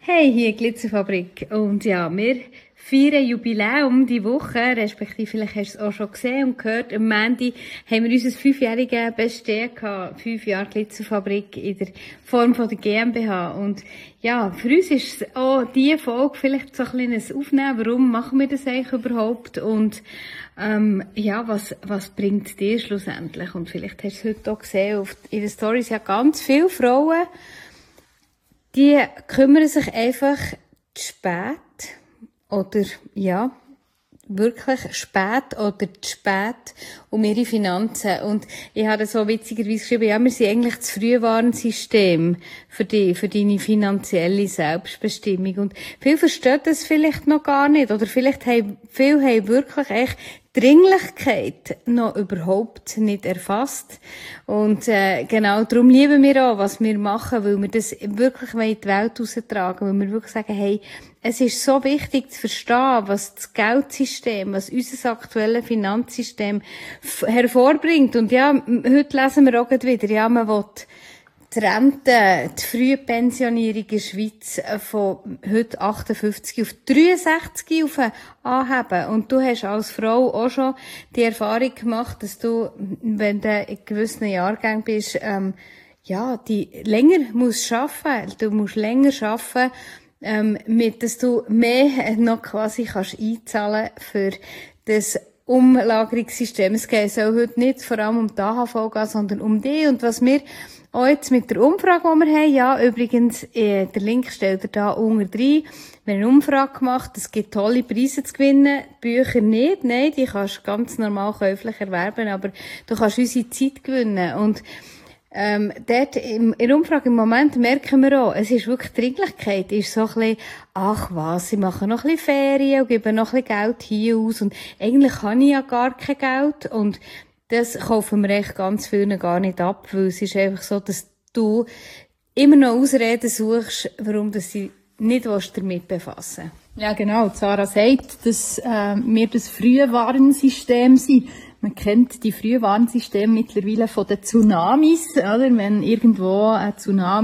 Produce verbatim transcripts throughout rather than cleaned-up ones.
Hey, hier Glitzerfabrik. Und ja, wir feiern Jubiläum die Woche, respektive vielleicht hast du es auch schon gesehen und gehört. Am Montag haben wir unser fünfjähriges Bestehen gehabt. Fünf Jahre Glitzerfabrik in der Form von der GmbH. Und ja, für uns ist es auch diese Folge vielleicht so ein kleines Aufnehmen. Warum machen wir das eigentlich überhaupt? Und ähm, ja, was, was bringt dir schlussendlich? Und vielleicht hast du es heute auch gesehen, auf, in den Stories ja ganz viele Frauen, die kümmern sich einfach zu spät oder, ja, wirklich spät oder zu spät um ihre Finanzen. Und ich habe so witzigerweise geschrieben, ja, wir sind eigentlich das Frühwarnsystem für die, für deine finanzielle Selbstbestimmung. Und viele verstehen das vielleicht noch gar nicht. Oder vielleicht haben, viele haben wirklich echt Dringlichkeit noch überhaupt nicht erfasst. Und äh, genau darum lieben wir auch, was wir machen, weil wir das wirklich in die Welt raustragen, weil wir wirklich sagen, hey, es ist so wichtig zu verstehen, was das Geldsystem, was unser aktuelles Finanzsystem hervorbringt. Und ja, heute lesen wir auch wieder, ja, man will die Rente, die Frühpensionierung in der Schweiz von heute achtundfünfzig auf dreiundsechzig auf anheben. Und du hast als Frau auch schon die Erfahrung gemacht, dass du, wenn du in gewissen Jahrgängen bist, ähm, ja, die länger musst arbeiten. Du musst länger arbeiten, ähm, mit, dass du mehr noch quasi kannst einzahlen für das Umlagerungssystem. Es geht auch heute nicht vor allem um die A H V gehen, sondern um die. Und was wir auch jetzt mit der Umfrage, die wir haben, ja, übrigens, äh, der Link stellt ihr da unten rein. Wir haben eine Umfrage gemacht, es gibt tolle Preise zu gewinnen, Bücher nicht, nein, die kannst du ganz normal käuflich erwerben, aber du kannst unsere Zeit gewinnen. Und ähm, dort im, in der Umfrage im Moment merken wir auch, es ist wirklich Dringlichkeit, ist so ein bisschen, ach was, ich mache noch ein bisschen Ferien und gebe noch ein bisschen Geld hier aus und eigentlich habe ich ja gar kein Geld und das kaufen wir echt ganz vielen gar nicht ab, weil es ist einfach so, dass du immer noch Ausreden suchst, warum du sie nicht damit befassen willst. Ja, genau. Sarah sagt, dass äh, wir das Frühwarnsystem sind. Man kennt die Frühwarnsysteme mittlerweile von den Tsunamis, oder? Wenn irgendwo eine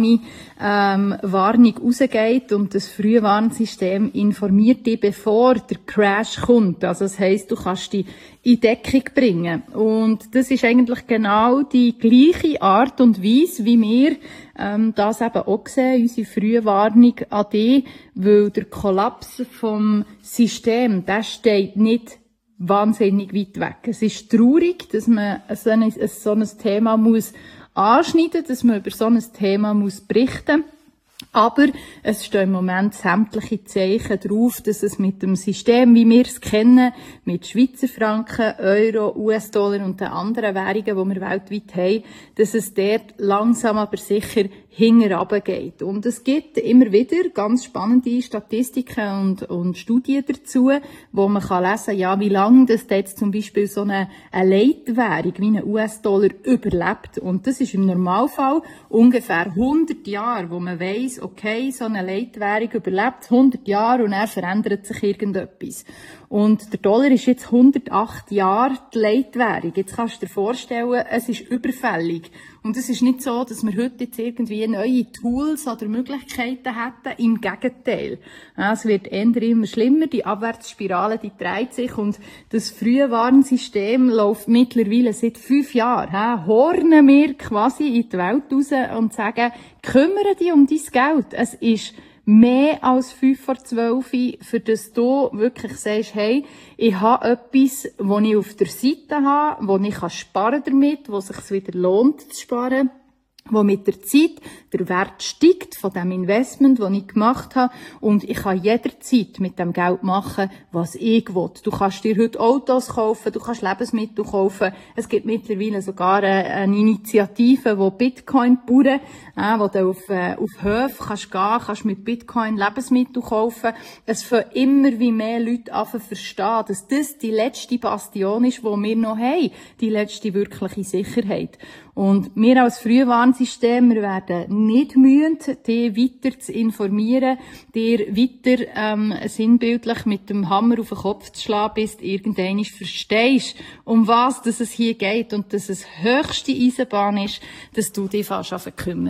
Tsunami-Warnung ähm, rausgeht und das Frühwarnsystem informiert dich, bevor der Crash kommt. Also das heisst, du kannst dich in Deckung bringen. Und das ist eigentlich genau die gleiche Art und Weise, wie wir ähm, das eben auch sehen, unsere Frühwarnung an dich, weil der Kollaps vom System, der steht nicht wahnsinnig weit weg. Es ist traurig, dass man so ein, so ein Thema muss anschneiden, dass man über so ein Thema muss berichten. Aber es stehen im Moment sämtliche Zeichen drauf, dass es mit dem System, wie wir es kennen, mit Schweizer Franken, Euro, U S-Dollar und den anderen Währungen, die wir weltweit haben, dass es dort langsam aber sicher hinten geht. Und es gibt immer wieder ganz spannende Statistiken und, und Studien dazu, wo man kann lesen, ja, wie lange das jetzt zum Beispiel so eine, eine Leitwährung wie ein U S-Dollar überlebt. Und das ist im Normalfall ungefähr hundert Jahre, wo man weiss, okay, so eine Leitwährung überlebt hundert Jahre und dann verändert sich irgendetwas. Und der Dollar ist jetzt hundertacht Jahre die Leitwährung. Jetzt kannst du dir vorstellen, es ist überfällig. Und es ist nicht so, dass wir heute jetzt irgendwie neue Tools oder Möglichkeiten hätten. Im Gegenteil. Ja, es wird eher immer schlimmer. Die Abwärtsspirale, die dreht sich. Und das Frühwarnsystem läuft mittlerweile seit fünf Jahren. Ja, hornen wir quasi in die Welt raus und sagen, kümmere dich um dein Geld. Es ist mehr als fünf vor zwölf, für das du wirklich sagst, hey, ich habe etwas, das ich auf der Seite habe, wo ich sparen damit, wo es sich wieder lohnt zu sparen, wo mit der Zeit der Wert steigt von dem Investment, das ich gemacht habe. Und ich kann jederzeit mit dem Geld machen, was ich will. Du kannst dir heute Autos kaufen, du kannst Lebensmittel kaufen. Es gibt mittlerweile sogar eine Initiative, wo Bitcoin-Bauern, äh, wo du auf, äh, auf Höfe kannst gehen, kannst mit Bitcoin Lebensmittel kaufen. Es fangen immer wie mehr Leute an zu verstehen, dass das die letzte Bastion ist, die wir noch haben. Die letzte wirkliche Sicherheit. Und wir als Frühwarnsystem, wir werden nicht müde, dich weiter zu informieren, dir weiter ähm, sinnbildlich mit dem Hammer auf den Kopf zu schlagen, bis du irgendwann verstehst, um was dass es hier geht und dass es höchste Eisenbahn ist, dass du dich fast an kümmern.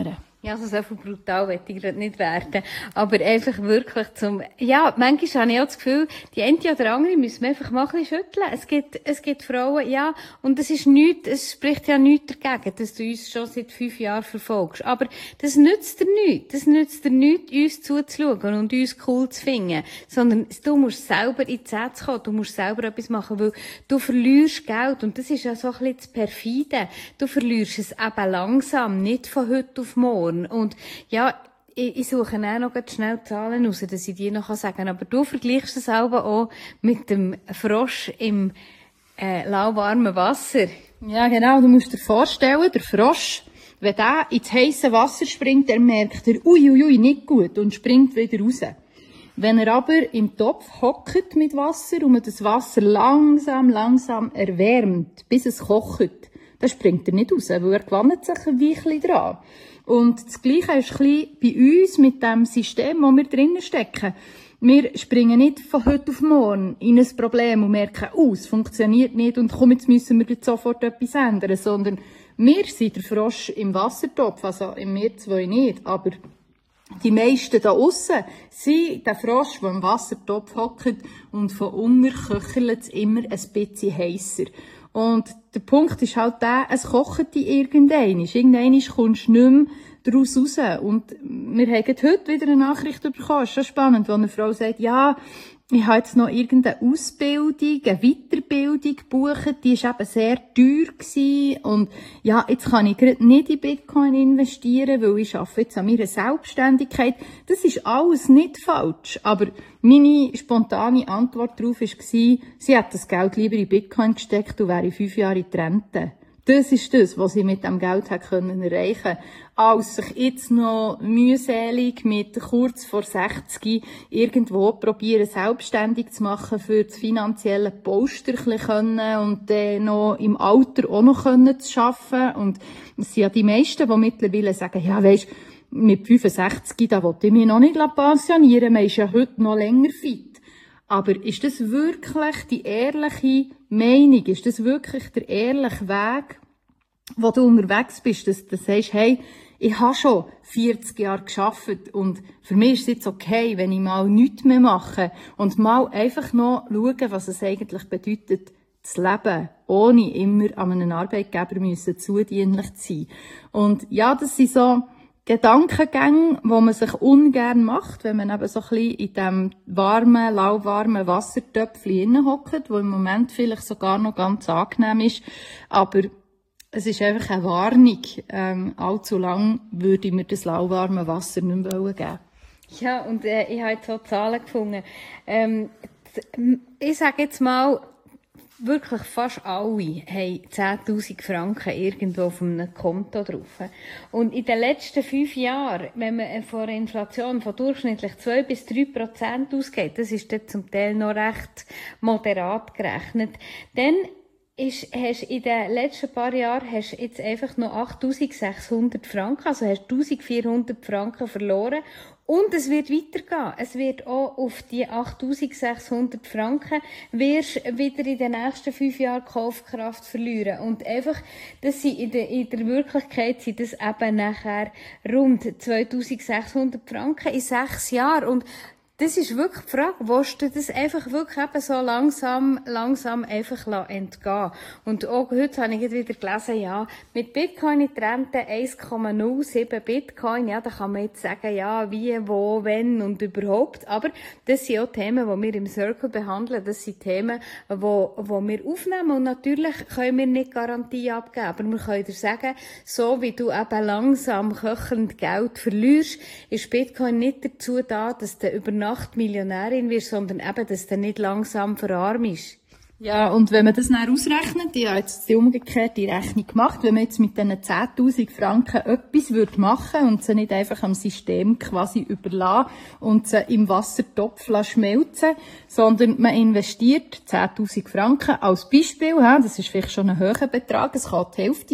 Ja, also so viel brutal möchte ich gerade nicht werden. Aber einfach wirklich zum, ja, manchmal habe ich auch das Gefühl, die eine oder andere müssen wir einfach mal ein bisschen schütteln. Es gibt, es gibt Frauen, ja, und es ist nichts, es spricht ja nichts dagegen, dass du uns schon seit fünf Jahren verfolgst. Aber das nützt dir nichts. Das nützt dir nichts, uns zuzuschauen und uns cool zu finden. Sondern du musst selber in die Sätze kommen, du musst selber etwas machen, weil du verlierst Geld. Und das ist ja so ein bisschen das Perfide. Du verlierst es eben langsam, nicht von heute auf morgen. Und ja, ich, ich suche auch noch ganz schnell Zahlen raus, dass ich die noch sagen kann. Aber du vergleichst es auch mit dem Frosch im äh, lauwarmen Wasser. Ja, genau. Du musst dir vorstellen, der Frosch, wenn der ins heisse Wasser springt, der merkt er, uiuiui, ui, nicht gut und springt wieder raus. Wenn er aber im Topf hockt mit Wasser und man das Wasser langsam, langsam erwärmt, bis es kocht, dann springt er nicht raus, weil er gewöhnt sich ein Weilchen dran. Und das Gleiche ist ein bisschen bei uns mit dem System, wo wir drinnen stecken. Wir springen nicht von heute auf morgen in ein Problem und merken, oh, es funktioniert nicht und komm, jetzt müssen wir jetzt sofort etwas ändern, sondern wir sind der Frosch im Wassertopf, also wir zwei nicht, aber die meisten da aussen sind der Frosch, der im Wassertopf hockt und von unten köchelt es immer ein bisschen heisser. Und der Punkt ist halt der, es kocht dich irgendwann. Irgendwann kommst du nicht mehr daraus raus. Und wir haben heute wieder eine Nachricht bekommen, ist schon spannend, wo eine Frau sagt, ja, ich habe jetzt noch irgendeine Ausbildung, eine Weiterbildung gebucht, die war eben sehr teuer gewesen. Und ja, jetzt kann ich gerade nicht in Bitcoin investieren, weil ich arbeite jetzt an meiner Selbstständigkeit. Das ist alles nicht falsch. Aber meine spontane Antwort darauf war, sie hat das Geld lieber in Bitcoin gesteckt und wäre fünf Jahre in die Rente. Das ist das, was sie mit dem Geld hat können erreichen, als sich jetzt noch mühselig mit kurz vor sechzig irgendwo probieren, selbstständig zu machen, für das finanzielle Polster können und dann noch im Alter auch noch können zu arbeiten. Und es sind ja die meisten, die mittlerweile sagen, ja, weisst, mit fünfundsechzig, da will ich mich noch nicht pensionieren, man ist ja heute noch länger fit. Aber ist das wirklich die ehrliche Meinung? Ist das wirklich der ehrliche Weg, wo du unterwegs bist, dass du sagst, hey, ich habe schon vierzig Jahre gearbeitet und für mich ist es jetzt okay, wenn ich mal nichts mehr mache und mal einfach noch schauen, was es eigentlich bedeutet, zu leben, ohne immer an einen Arbeitgeber müssen zudienlich zu sein. Und ja, das sind so Gedankengänge, wo man sich ungern macht, wenn man eben so ein bisschen in diesem warmen, lauwarmen Wassertöpfchen hockt, wo im Moment vielleicht sogar noch ganz angenehm ist. Aber es ist einfach eine Warnung. Ähm, allzu lang würde ich mir das lauwarme Wasser nicht mehr geben. Ja, und äh, ich habe jetzt so Zahlen gefunden. Ähm, ich sage jetzt mal, wirklich fast alle haben zehntausend Franken irgendwo auf einem Konto drauf. Und in den letzten fünf Jahren, wenn man von einer Inflation von durchschnittlich zwei bis drei Prozent ausgeht, das ist dann zum Teil noch recht moderat gerechnet, dann ist, hast in den letzten paar Jahren hast jetzt einfach noch achttausendsechshundert Franken, also hast eintausendvierhundert Franken verloren. Und es wird weitergehen. Es wird auch auf die achttausendsechshundert Franken wirst wieder in den nächsten fünf Jahren Kaufkraft verlieren. Und einfach, das sind in der, in der Wirklichkeit sind das eben nachher rund zweitausendsechshundert Franken in sechs Jahren. Und das ist wirklich die Frage, willst du das einfach wirklich eben so langsam, langsam einfach entgehen? Und auch heute habe ich wieder gelesen, ja, mit Bitcoin in die Rente eins Komma null sieben Bitcoin, ja, da kann man jetzt sagen, ja, wie, wo, wenn und überhaupt. Aber das sind auch Themen, die wir im Circle behandeln. Das sind Themen, die, die wir aufnehmen. Und natürlich können wir nicht Garantie abgeben. Aber wir können dir sagen, so wie du eben langsam köchelnd Geld verlierst, ist Bitcoin nicht dazu da, dass du über Nacht Millionärin wirst, sondern eben, dass du nicht langsam verarmst. Ja, und wenn man das dann ausrechnet, ich habe jetzt die umgekehrte Rechnung gemacht, wenn man jetzt mit diesen zehntausend Franken etwas würde machen und sie nicht einfach am System quasi überlassen und sie im Wassertopf schmelzen, sondern man investiert zehntausend Franken als Beispiel, das ist vielleicht schon ein hoher Betrag, es kann die Hälfte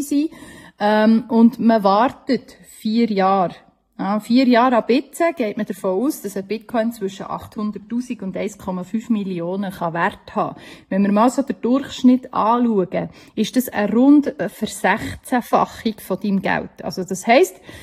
sein, und man wartet vier Jahre. Ja, vier Jahre ab jetzt geht man davon aus, dass ein Bitcoin zwischen achthunderttausend und eins Komma fünf Millionen kann Wert haben. Wenn wir mal so den Durchschnitt anschauen, ist das eine rund Versechzehnfachung von deinem Geld. Also das heisst,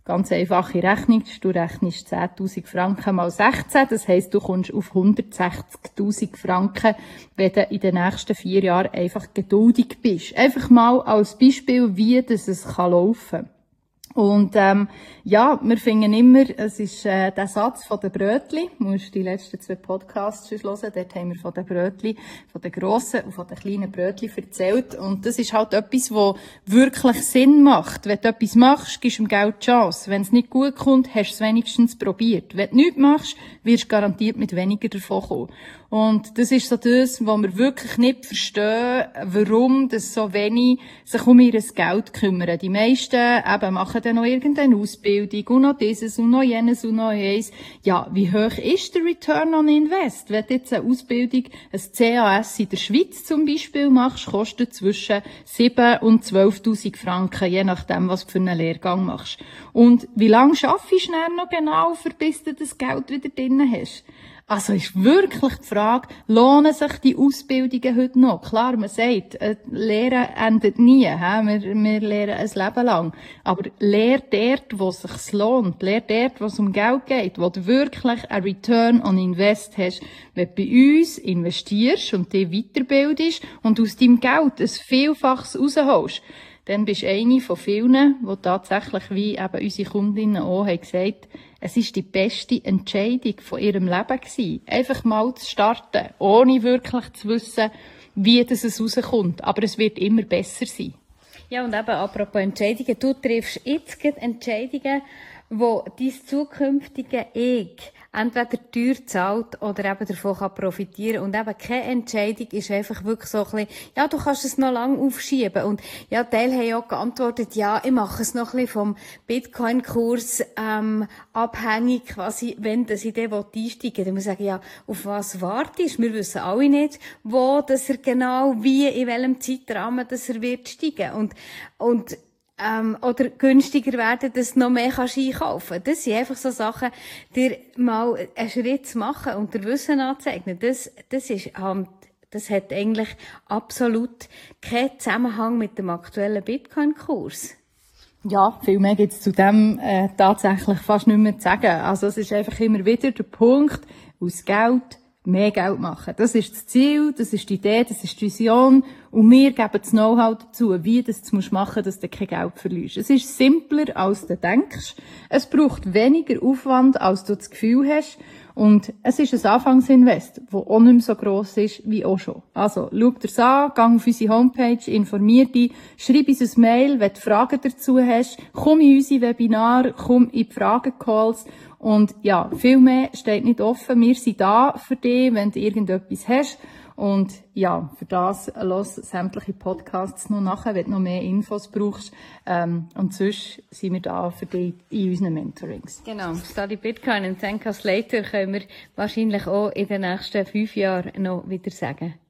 Ganz einfache Rechnung. Du rechnest zehntausend Franken mal sechzehn. Das heisst, du kommst auf hundertsechzigtausend Franken, wenn du in den nächsten vier Jahren einfach geduldig bist. Einfach mal als Beispiel, wie das es kann laufen kann. Und ähm, ja, wir finden immer, es ist äh, der Satz von den Brötli. Du musst die letzten zwei Podcasts schon hören. Dort haben wir von den Brötli, von den grossen und von den kleinen Brötli erzählt. Und das ist halt etwas, was wirklich Sinn macht. Wenn du etwas machst, gibst du dem Geld die Chance. Wenn es nicht gut kommt, hast du es wenigstens probiert. Wenn du nichts machst, wirst du garantiert mit weniger davon kommen. Und das ist so das, was wir wirklich nicht verstehen, warum das so wenig sich um ihr Geld kümmern. Die meisten eben machen dann noch irgendeine Ausbildung und noch dieses und noch jenes und noch jenes. Ja, wie hoch ist der Return on Invest? Wenn du jetzt eine Ausbildung, ein C A S in der Schweiz zum Beispiel machst, kostet zwischen sieben und zwölftausend Franken, je nachdem, was du für einen Lehrgang machst. Und wie lange arbeitest du dann noch genau, bis du das Geld wieder drin hast? Also ist wirklich die Frage, lohnen sich die Ausbildungen heute noch? Klar, man sagt, äh, Lehren endet nie, he? Wir, wir lehren ein Leben lang. Aber lehr dort, wo es sich lohnt. Lehr dort, wo es um Geld geht, wo du wirklich ein Return on Invest hast. Wenn du bei uns investierst und dich weiterbildest und aus deinem Geld ein Vielfaches rausholst, dann bist du eine von vielen, die tatsächlich, wie eben unsere Kundinnen auch haben gesagt, es ist die beste Entscheidung von ihrem Leben gewesen. Einfach mal zu starten, ohne wirklich zu wissen, wie das es rauskommt. Aber es wird immer besser sein. Ja, und eben, apropos Entscheidungen, du triffst jetzt gerade Entscheidungen, wo dein zukünftige Ich entweder teuer zahlt oder eben davon kann profitieren. Und eben keine Entscheidung ist einfach wirklich so ein bisschen, ja, du kannst es noch lange aufschieben. Und ja, Teil haben auch geantwortet, ja, ich mache es noch ein bisschen vom Bitcoin-Kurs ähm, abhängig, quasi, wenn das Idee einsteigen will. Dann muss ich sagen, ja, auf was wartest? Wir wissen alle nicht, wo, dass er genau, wie, in welchem Zeitrahmen, dass er wird steigen. Und, und Ähm, oder günstiger werden, dass du noch mehr kannst einkaufen. Das sind einfach so Sachen, dir mal einen Schritt zu machen und dir Wissen anzueignen. Das, das ist, das hat eigentlich absolut keinen Zusammenhang mit dem aktuellen Bitcoin-Kurs. Ja, viel mehr gibt's zu dem äh, tatsächlich fast nicht mehr zu sagen. Also es ist einfach immer wieder der Punkt, aus Geld mehr Geld machen. Das ist das Ziel, das ist die Idee, das ist die Vision. Und wir geben das Know-how dazu, wie das du machen musst, dass du kein Geld verlierst. Es ist simpler, als du denkst. Es braucht weniger Aufwand, als du das Gefühl hast. Und es ist ein Anfangsinvest, das auch nicht mehr so gross ist wie auch schon. Also, schau dir's an, geh auf unsere Homepage, informier dich, schreib uns ein Mail, wenn du Fragen dazu hast, komm in unsere Webinare, komm in die Fragencalls. Und ja, viel mehr steht nicht offen. Wir sind da für dich, wenn du irgendetwas hast. Und ja, für das los sämtliche Podcasts noch nachher, wenn du noch mehr Infos brauchst. Ähm, und sonst sind wir da für dich in unseren Mentorings. Genau. Study Bitcoin and Thank Us Later können wir wahrscheinlich auch in den nächsten fünf Jahren noch wieder sagen.